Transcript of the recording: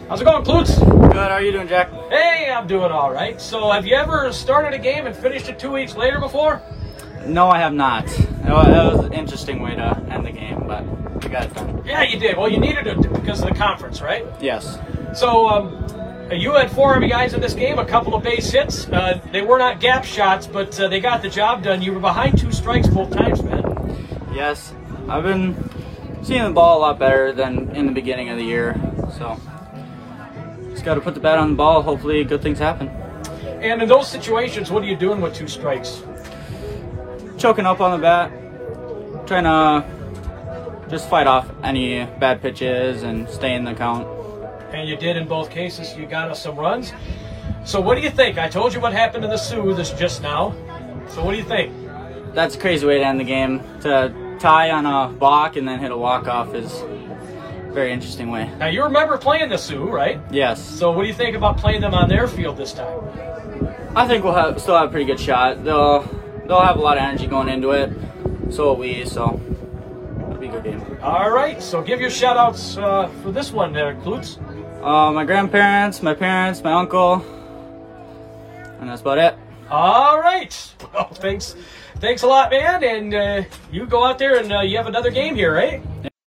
How's it going, Klutz? Good, how are you doing, Jack? Hey, I'm doing all right. So, have you ever started a game and finished it 2 weeks later before? No, I have not. That was an interesting way to end the game, but we got it done. Yeah, you did. Well, you needed it because of the conference, right? Yes. So, you had 4 RBIs in this game, a couple of base hits. They were not gap shots, but they got the job done. You were behind 2 strikes both times, man. Yes. I've been seeing the ball a lot better than in the beginning of the year, so just got to put the bat on the ball. Hopefully good things happen. And in those situations, what are you doing with 2 strikes? Choking up on the bat, trying to just fight off any bad pitches and stay in the count. And you did in both cases. You got us some runs. So what do you think? I told you what happened to the Sioux this just now. So what do you think? That's a crazy way to end the game. To tie on a balk and then hit a walk-off is a very interesting way. Now you remember playing the Sioux, right? Yes. So what do you think about playing them on their field this time? I think we'll still have a pretty good shot. They'll have a lot of energy going into it. So will we, so it'll be a good game. All right, so give your shout-outs for this one there, Klutz. My grandparents, my parents, my uncle, and that's about it. All right. Well, thanks a lot, man. And you go out there and you have another game here, right?